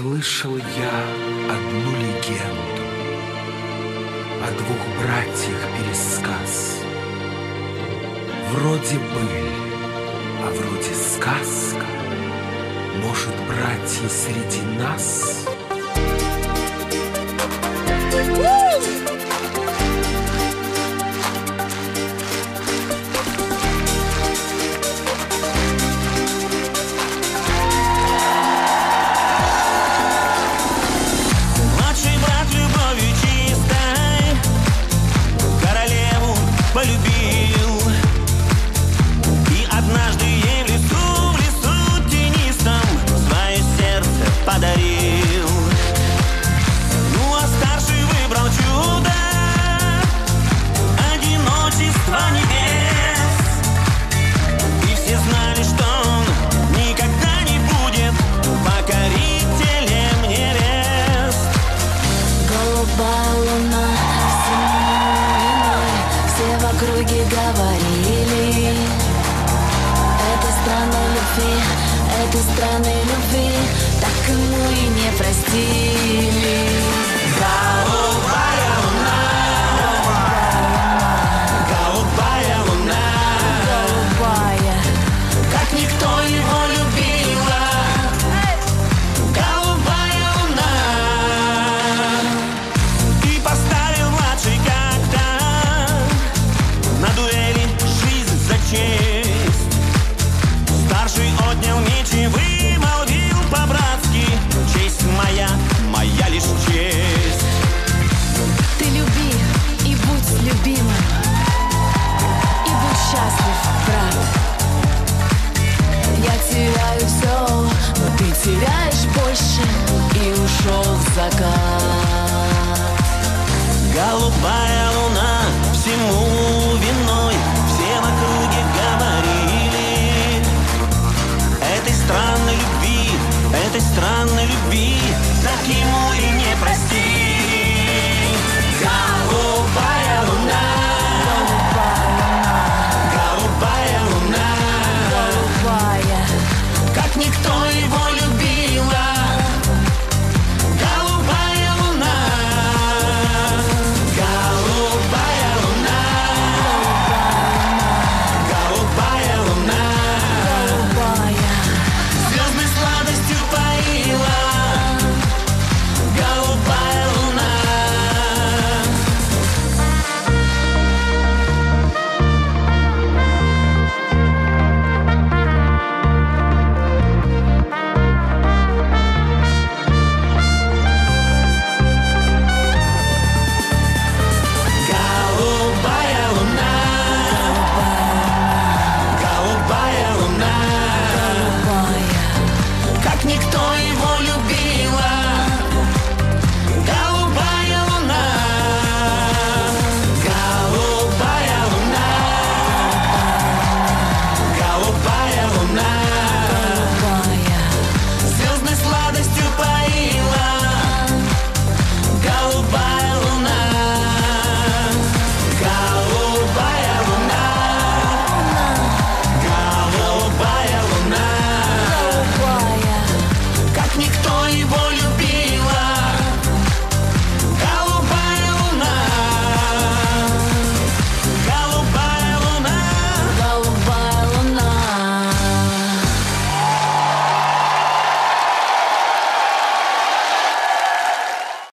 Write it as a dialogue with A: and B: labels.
A: Слышал я одну легенду о двух братьях пересказ. Вроде быль, а вроде сказка. Может, братья среди нас?
B: Полюбил, и однажды ей в лесу тенистом свое сердце подарил. Ну а старший выбрал чудо, одиночество небес, и все знали, что он никогда не будет покорителем невест.
C: Голубая луна, в округе говорили: этой странной любви так ему и не простили.
B: Голубая луна, голубая луна,
C: Голубая,
B: как никто его любила. Голубая луна. И поставил младший как-то на дуэли жизнь за честь. Старший отнял меч и вымолвил по-братски: честь моя, моя лишь честь.
C: ты люби и будь любимым, и будь счастлив, брат. Я теряю все, но ты теряешь больше, и ушел в закат.
B: Голубая